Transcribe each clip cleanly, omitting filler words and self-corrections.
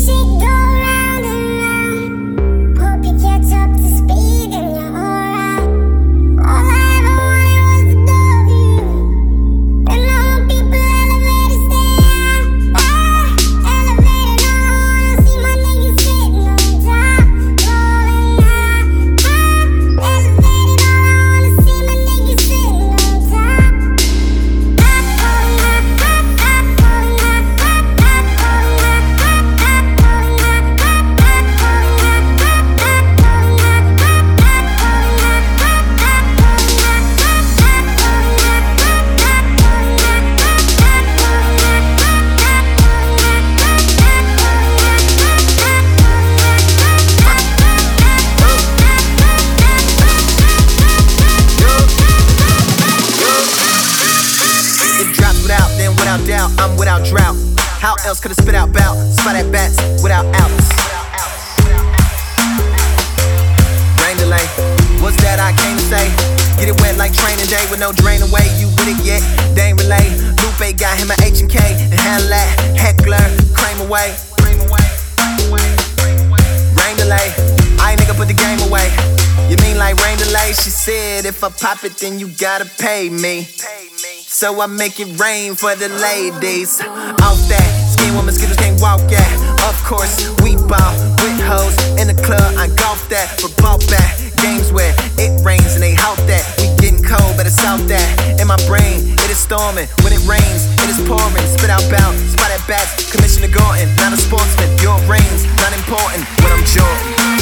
Doubt, I'm without drought. How else could I spit out bout? Spot at bats without outs. Rain delay, what's that I came to say? Get it wet like training day with no drain away. You with it yet? They ain't relay. Lupe got him an H&K and handle that. Heckler, cream away. Rain delay, I ain't nigga put the game away. You mean like rain delay? She said if I pop it then you gotta pay me. So I make it rain for the ladies. Off that, skin woman skittles can't walk at. Of course, we ball with hoes in the club. I golf that, but ball back. Games where it rains and they halt that. We getting cold, better south that. In my brain, it is storming. When it rains, it is pouring. Spit out bout, spot at bats. Commissioner Gordon, not a sportsman. Your reigns, not important when I'm Jordan.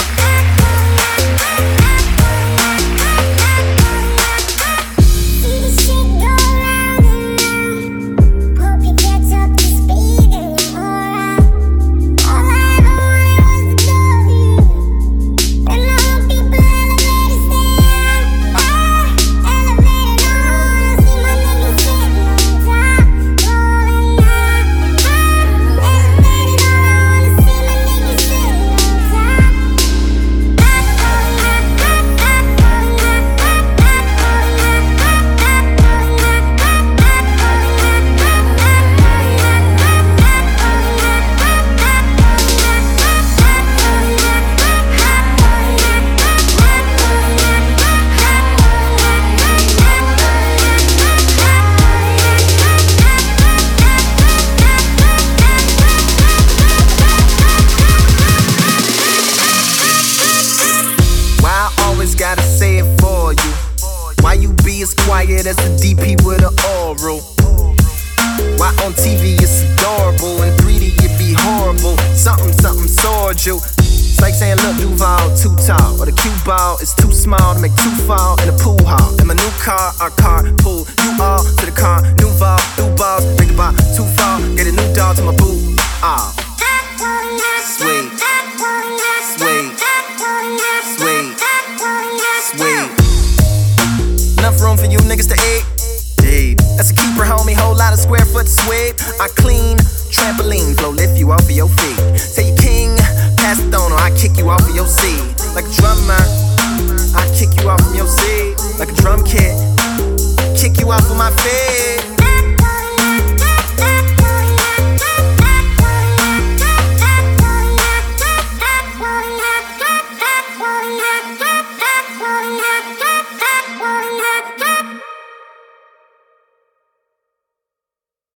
Gotta say it for you. Why you be as quiet as a DP with an oral? Why on TV it's adorable, in 3D it be horrible? Something soared you. It's like saying look Duval too tall, or the cue ball is too small to make two fall in a pool hall. In my new car, our car pull you all to the car. New ball, new balls, think about too far. Get a new dog to my boo. Ah, sweet, sweet, sweet. Sweet. Enough room for you niggas to eat. Deep. That's a keeper, homie. Whole lot of square foot sweep. I clean trampoline, flow lift you off of your feet. Say you king, pass it on, or I kick you off of your seat. Like a drummer, I kick you off from your seat. Like a drum kit, kick you off of my feet.